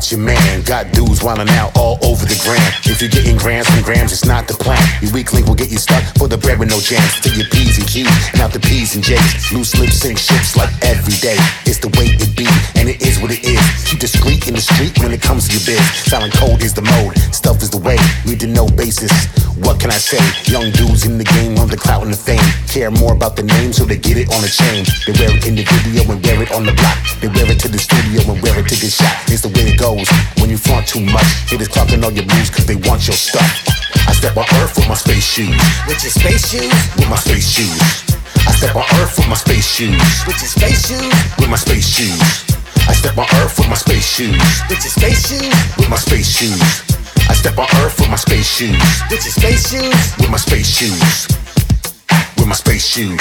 about your man. Got dudes wildin' out all over the gram. If you're getting grams from grams, it's not the plan. Your weak link will get you stuck for the bread with no jams. Take your P's and Q's and out the P's and J's. Loose lips sink ships like every day. It's the way it be, and it is what it is. Keep discreet in the street when it comes to your biz. Silent code is the mode, stuff is the way. Need to know basis. What can I say? Young dudes in the game want the clout and the fame. Care more about the name, so they get it on a chain. They wear it in the video and wear it on the block. They wear it to the studio and wear it to get shot. It's the way it goes when you flaunt too much. Haters clocking all your moves cause they want your stuff. I step on earth with my space shoes. With your space shoes? With my space shoes. I step on earth with my space shoes. With your space shoes? With my space shoes. I step on earth with my space shoes. With your space shoes? With my space shoes. I step on earth with my space shoes. With your space shoes? With my space shoes. With my space shoes.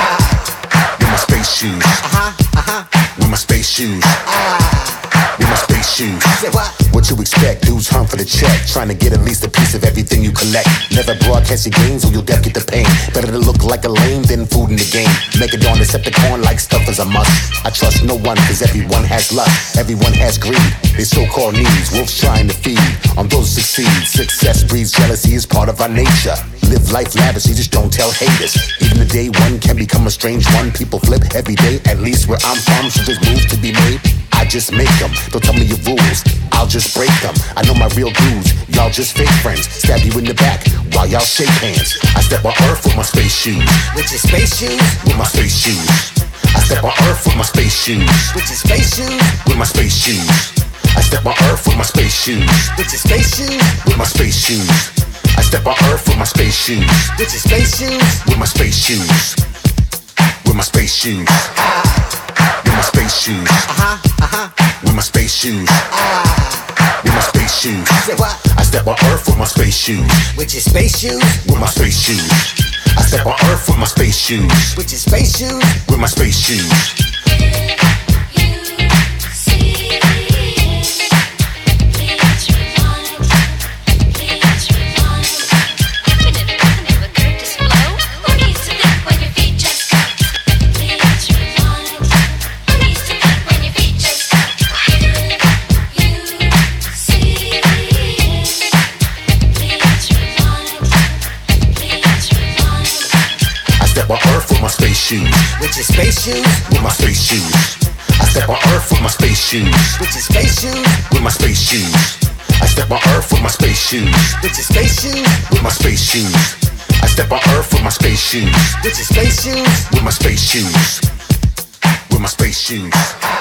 With my space shoes. With my space shoes. With my space shoes. What you expect? Dudes hunt for the check, trying to get at least a piece of everything you collect. Never broadcast your gains or you'll def get the pain. Better to look like a lame than food in the game. Make it on Decepticon like stuff is a must. I trust no one cause everyone has lust. Everyone has greed. They so-called needs, wolves trying to feed on those who succeed. Success breeds jealousy is part of our nature. Live life lavishly, just don't tell haters. Even the day one can become a strange one. People flip every day, at least where I'm from. So there's moves to be made, I just make them. Don't tell me your rules, I'll just break them. I know my real dudes, y'all just fake friends. Stab you in the back while y'all shake hands. I step on earth with my space shoes. With your space shoes? With my space shoes. I step on earth with my space shoes. With your space shoes? With my space shoes. I step on earth with my space shoes. With your space shoes? With my space shoes. I step on earth with my space shoes. With your space shoes? With my space shoes. With my space shoes. With my space shoes. With my space shoes. With my space shoes. I step on earth with my space shoes. With your space shoes? With my space shoes. I step on earth with my space shoes. With your space shoes? With my space shoes. Shoes. With your space shoes? With my space shoes. I step on earth with my space shoes. With your space shoes? With my space shoes. I step on earth with my space shoes. With your space shoes? With my space shoes. I step on earth with my space shoes. With your space shoes? With my space shoes. With my space shoes.